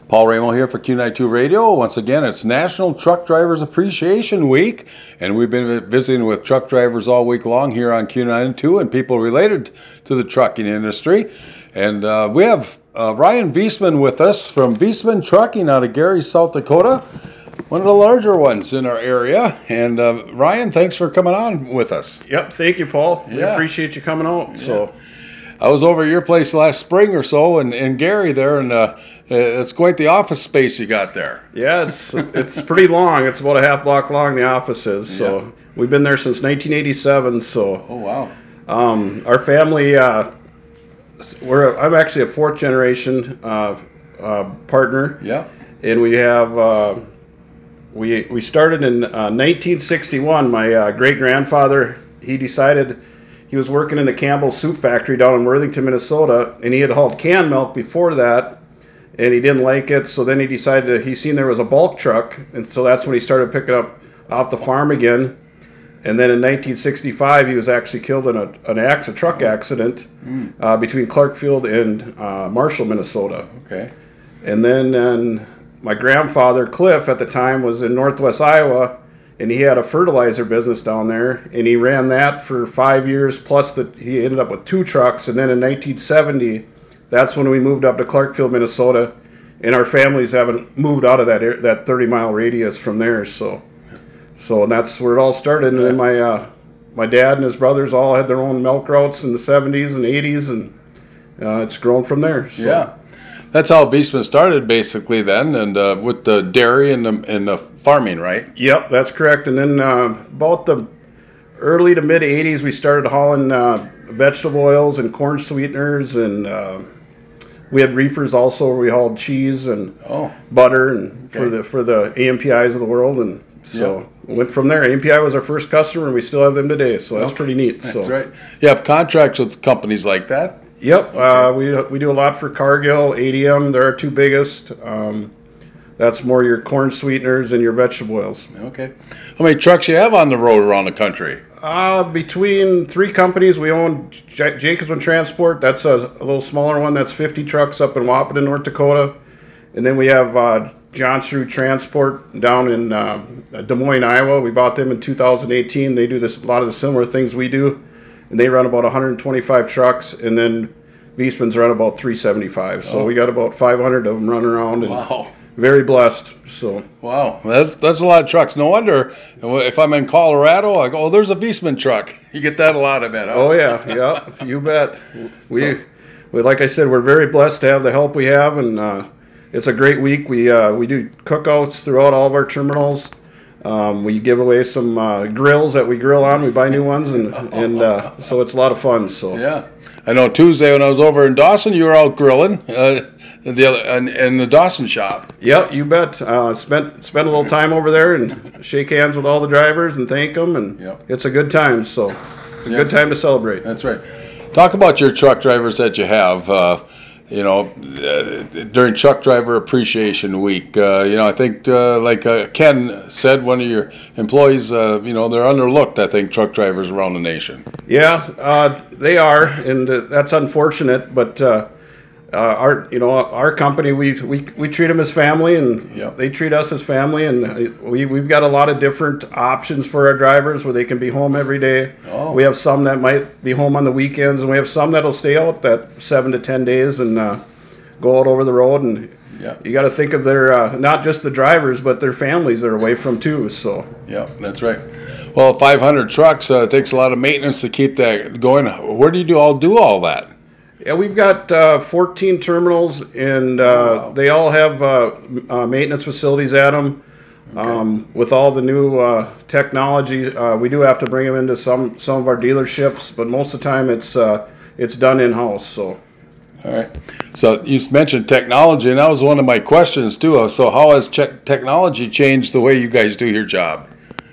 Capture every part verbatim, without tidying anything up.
Paul Ramo here for Q ninety-two Radio. Once again, it's National Truck Drivers Appreciation Week, and we've been visiting with truck drivers all week long here on Q ninety-two and people related to the trucking industry. And uh, we have uh, Ryan Viessman with us from Viessman Trucking out of Gary, South Dakota, one of the larger ones in our area. And uh, Ryan, thanks for coming on with us. Yep, thank you, Paul. We Yeah. appreciate you coming out. So. Yeah. I was over at your place last spring or so in, in Gary there, and uh, it's quite the office space you got there. Yeah, it's it's pretty long. It's about a half block long, the office is. So Yeah. we've been there since nineteen eighty-seven. So Oh, wow. um, our family, uh, we're I'm actually a fourth generation uh, uh, partner, Yeah. and we have uh, we we started in uh, nineteen sixty-one. My uh, great grandfather, he decided. He was working in the Campbell Soup Factory down in Worthington, Minnesota, and he had hauled canned milk before that, and he didn't like it, so then he decided to, he seen there was a bulk truck, and so that's when he started picking up off the farm again. And then in nineteen sixty-five, he was actually killed in a, an ax, a truck accident Mm. uh, between Clarkfield and uh, Marshall, Minnesota. Okay. And then um, my grandfather, Cliff, at the time was in northwest Iowa, and he had a fertilizer business down there, and he ran that for five years, plus that he ended up with two trucks. And then in nineteen seventy, that's when we moved up to Clarkfield, Minnesota, and our families haven't moved out of that air, that thirty mile radius from there. So, so and that's where it all started. And then my uh, my dad and his brothers all had their own milk routes in the seventies and eighties, and uh, it's grown from there. So. Yeah. That's how Viessman started, basically, then, and uh, with the dairy and the, and the farming, right? Yep, that's correct. And then uh, about the early to mid eighties, we started hauling uh, vegetable oils and corn sweeteners, and uh, we had reefers also where we hauled cheese and Oh. butter and Okay. for the for the A M P Is of the world. And so Yep. we went from there. A M P I was our first customer, and we still have them today. So that's pretty neat. That's so. right. You have contracts with companies like that? Yep, uh, we we do a lot for Cargill, A D M. They're our two biggest. Um, that's more your corn sweeteners and your vegetable oils. Okay. How many trucks you have on the road around the country? Uh, between three companies, we own J- Jacobsman Transport. That's a, a little smaller one. That's fifty trucks up in Wahpeton, North Dakota. And then we have uh, Johnsrud Transport down in uh, Des Moines, Iowa. We bought them in two thousand eighteen. They do this a lot of the similar things we do. And they run about one hundred twenty-five trucks. And then Viessman's run about three seventy-five. So Oh. we got about five hundred of them running around. And Wow. very blessed. So Wow. That's, that's a lot of trucks. No wonder if I'm in Colorado, I go, oh, there's a Viessman truck. You get that a lot, I bet. Huh? Oh yeah, yeah, you bet. We, So- we, like I said, we're very blessed to have the help we have, and uh, it's a great week. We uh, we do cookouts throughout all of our terminals. Um, we give away some uh, grills that we grill on. We buy new ones, and and uh, so it's a lot of fun. So Yeah. I know Tuesday when I was over in Dawson, you were out grilling uh, the other, in, in the Dawson shop. yep, you bet. Uh, spent spent a little time over there and shake hands with all the drivers and thank them, and Yep. it's a good time. So it's a Yeah. good time to celebrate. That's right. Talk about your truck drivers that you have. Uh, you know, uh, during Truck Driver Appreciation Week, uh, you know, I think, uh, like uh, Ken said, one of your employees, uh, you know, they're underlooked, I think, truck drivers around the nation. Yeah, uh, they are, and uh, that's unfortunate. But uh, uh, our, you know, our company, we we, we treat them as family, and Yep. they treat us as family. And uh, we we've got a lot of different options for our drivers where they can be home every day. Oh. We have some that might be home on the weekends, and we have some that'll stay out that seven to ten days and uh, go out over the road. And Yeah. you got to think of their uh, not just the drivers, but their families they're away from too. So. Yeah, that's right. Well, five hundred trucks, uh, it takes a lot of maintenance to keep that going. Where do you do all do all that? Yeah, we've got uh, fourteen terminals, and uh, Oh, wow. they all have uh, m- uh, maintenance facilities at them. Um, with all the new uh, technology, uh, we do have to bring them into some some of our dealerships, but most of the time it's uh, it's done in house. So All right. So you mentioned technology, and that was one of my questions too. So how has che- technology changed the way you guys do your job?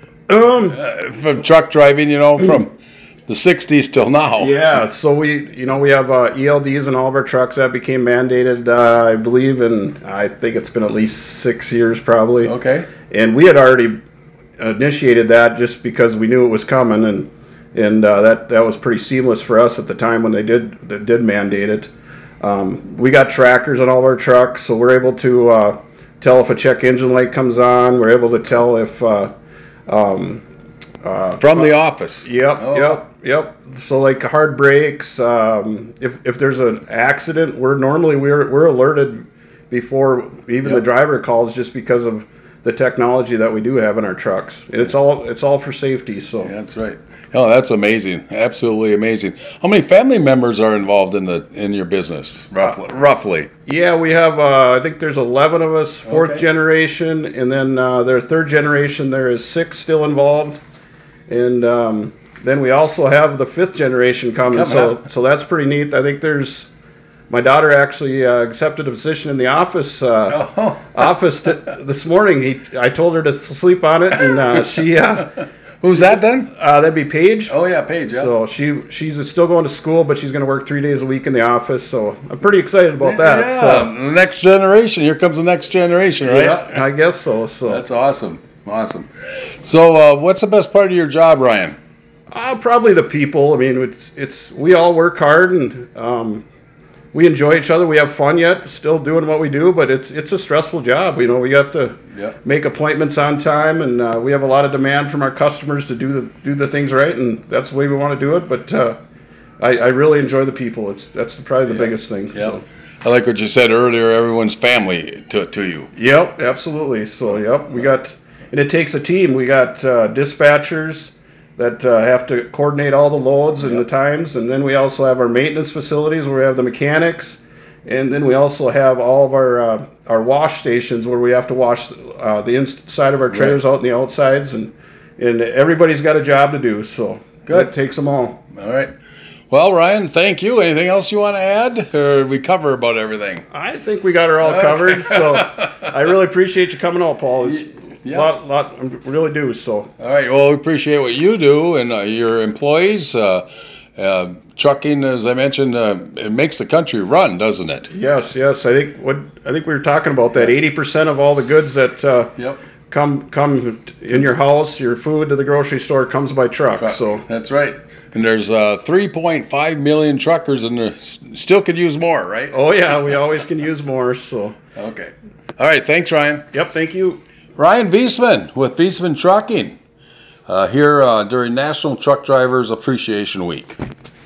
um, Uh, from truck driving, you know, from the sixties till now. yeah, so we you know we have uh, E L Ds in all of our trucks that became mandated, uh, I believe, and I think it's been at least six years probably. Okay. And we had already initiated that just because we knew it was coming, and and uh, that that was pretty seamless for us at the time when they did they did mandate it. Um, we got trackers on all of our trucks, so we're able to uh, tell if a check engine light comes on. We're able to tell if uh, um, uh, from the office. Yep, oh. yep, yep. So like hard brakes. Um, if if there's an accident, we're normally we're we're alerted before even yep. the driver calls, just because of the technology that we do have in our trucks. And it's all it's all for safety. So yeah, that's right. Oh, that's amazing! Absolutely amazing. How many family members are involved in the in your business, roughly? Uh, roughly. Yeah, we have. Uh, I think there's eleven of us, fourth okay. generation, and then uh, their third generation. There is six still involved, and um, then we also have the fifth generation coming. coming so up. so that's pretty neat. I think there's. My daughter actually uh, accepted a position in the office uh, oh. office t- this morning. He, I told her to sleep on it, and uh, she. Uh, Who's that then? Uh, that'd be Paige. Oh yeah, Paige. Yeah. So she she's still going to school, but she's going to work three days a week in the office. So I'm pretty excited about that. Yeah, so. the next generation. Here comes the next generation, right? Yeah, I guess so. So that's awesome, awesome. So uh, what's the best part of your job, Ryan? Uh, probably the people. I mean, it's it's we all work hard and. Um, We enjoy each other. We have fun yet, still doing what we do, but it's it's a stressful job. You know, we have to yeah. make appointments on time, and uh, we have a lot of demand from our customers to do the do the things right, and that's the way we want to do it. But uh, I, I really enjoy the people. It's that's probably the yeah. biggest thing. Yeah. So. I like what you said earlier. Everyone's family to to you. Yep, absolutely. So yep, we got, and it takes a team. We got uh, dispatchers that uh, have to coordinate all the loads and yep. the times. And then we also have our maintenance facilities where we have the mechanics. And then we also have all of our uh, our wash stations where we have to wash uh, the inside of our trailers right. out and the outsides. And, and everybody's got a job to do. So good. It takes them all. All right. Well, Ryan, thank you. Anything else you want to add? Or we cover about everything? I think we got her all okay. covered. So I really appreciate you coming out, Paul. It's, Yeah. Lot, lot, really do. So. All right. Well, we appreciate what you do and uh, your employees. Uh, uh, trucking, as I mentioned, uh, it makes the country run, doesn't it? Yes, yes. I think what I think we were talking about that. Eighty percent of all the goods that uh, yep. come come in your house, your food to the grocery store comes by truck. Truck. So that's right. And there's uh, three point five million truckers, and there still could use more, right? Oh yeah, we always can use more. So. Okay. All right. Thanks, Ryan. Yep. Thank you. Ryan Viessman with Viessman Trucking uh, here uh, during National Truck Drivers Appreciation Week.